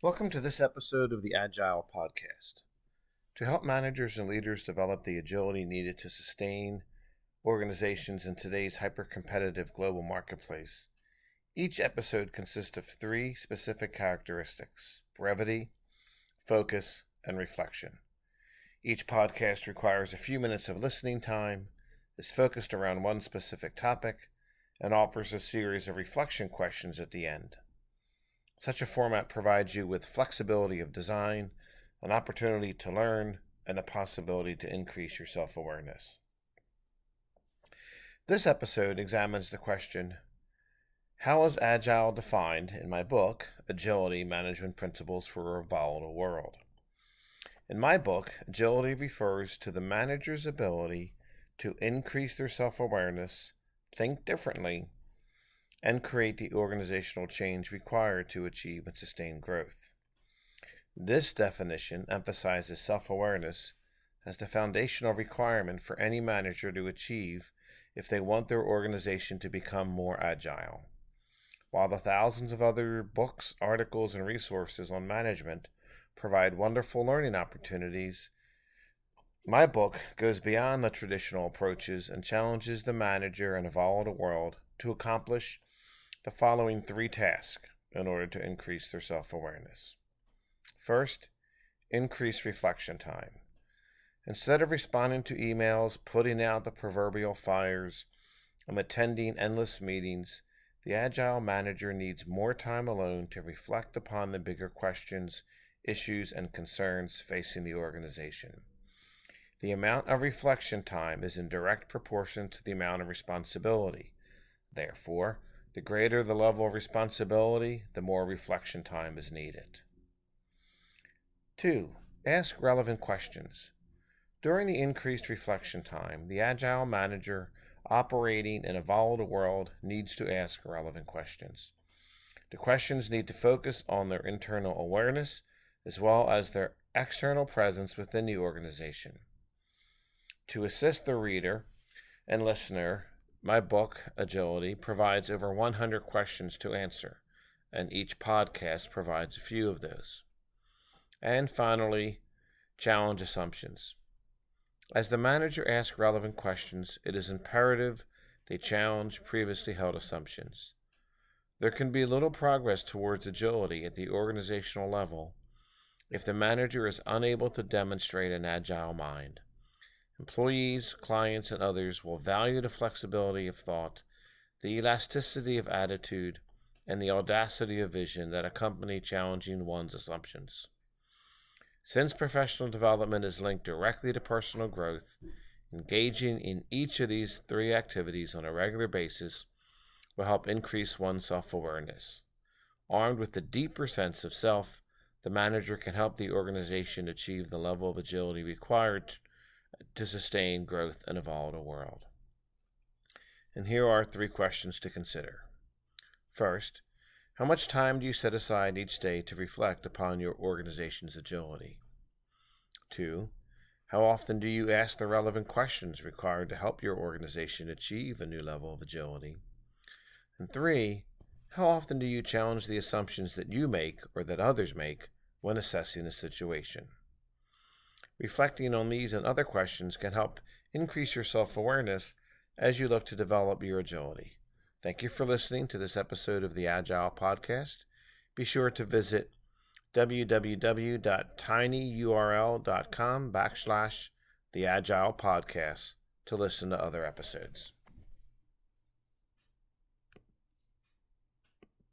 Welcome to this episode of the Agile Podcast. To help managers and leaders develop the agility needed to sustain organizations in today's hyper-competitive global marketplace, each episode consists of three specific characteristics: brevity, focus, and reflection. Each podcast requires a few minutes of listening time, is focused around one specific topic, and offers a series of reflection questions at the end. Such a format provides you with flexibility of design, an opportunity to learn, and the possibility to increase your self-awareness. This episode examines the question, how is Agile defined in my book, Agility Management Principles for a Volatile World? In my book, agility refers to the manager's ability to increase their self-awareness, think differently, and create the organizational change required to achieve and sustain growth. This definition emphasizes self-awareness as the foundational requirement for any manager to achieve if they want their organization to become more agile. While the thousands of other books, articles, and resources on management provide wonderful learning opportunities, my book goes beyond the traditional approaches and challenges the manager in a volatile world to accomplish the following three tasks in order to increase their self-awareness. First, increase reflection time. Instead of responding to emails, putting out the proverbial fires, and attending endless meetings, the Agile manager needs more time alone to reflect upon the bigger questions, issues, and concerns facing the organization. The amount of reflection time is in direct proportion to the amount of responsibility. Therefore, the greater the level of responsibility, the more reflection time is needed. 2. Ask relevant questions. During the increased reflection time, the Agile manager operating in a volatile world needs to ask relevant questions. The questions need to focus on their internal awareness as well as their external presence within the organization. To assist the reader and listener, my book, Agility, provides over 100 questions to answer, and each podcast provides a few of those. And finally, challenge assumptions. As the manager asks relevant questions, it is imperative they challenge previously held assumptions. There can be little progress towards agility at the organizational level if the manager is unable to demonstrate an agile mind. Employees, clients, and others will value the flexibility of thought, the elasticity of attitude, and the audacity of vision that accompany challenging one's assumptions. Since professional development is linked directly to personal growth, engaging in each of these three activities on a regular basis will help increase one's self-awareness. Armed with a deeper sense of self, the manager can help the organization achieve the level of agility required to sustain growth in a volatile world. And here are three questions to consider. First, how much time do you set aside each day to reflect upon your organization's agility? 2, how often do you ask the relevant questions required to help your organization achieve a new level of agility? And 3, how often do you challenge the assumptions that you make or that others make when assessing a situation? Reflecting on these and other questions can help increase your self-awareness as you look to develop your agility. Thank you for listening to this episode of the Agile Podcast. Be sure to visit www.tinyurl.com/the Agile Podcast to listen to other episodes.